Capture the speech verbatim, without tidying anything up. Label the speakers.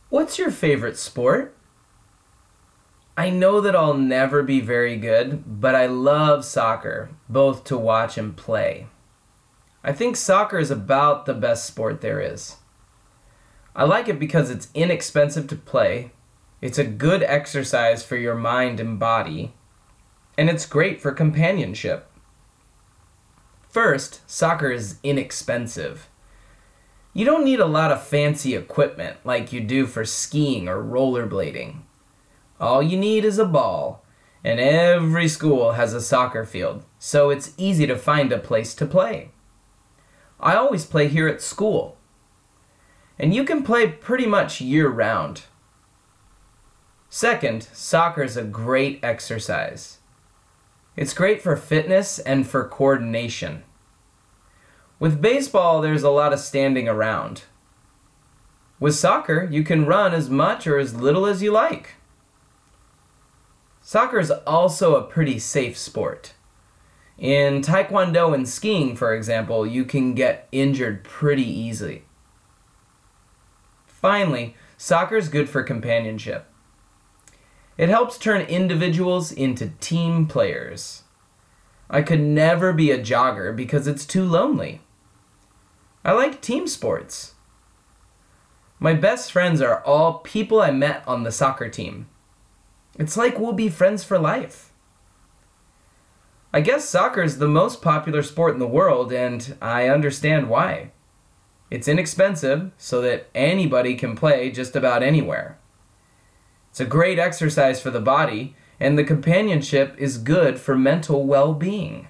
Speaker 1: What's your favorite sport? I know that I'll never be very good, but I love soccer, both to watch and play. I think soccer is about the best sport there is. I like it because it's inexpensive to play, it's a good exercise for your mind and body, and it's great for companionship. First, soccer is inexpensive. You don't need a lot of fancy equipment like you do for skiing or rollerblading. All you need is a ball, and every school has a soccer field, so it's easy to find a place to play. I always play here at school, and you can play pretty much year-round. Second, soccer is a great exercise. It's great for fitness and for coordination. With baseball, there's a lot of standing around. With soccer, you can run as much or as little as you like. Soccer is also a pretty safe sport. In taekwondo and skiing, for example, you can get injured pretty easily. Finally, soccer is good for companionship. It helps turn individuals into team players. I could never be a jogger because it's too lonely. I like team sports. My best friends are all people I met on the soccer team. It's like we'll be friends for life. I guess soccer is the most popular sport in the world, and I understand why. It's inexpensive, so that anybody can play just about anywhere. It's a great exercise for the body, and the companionship is good for mental well-being.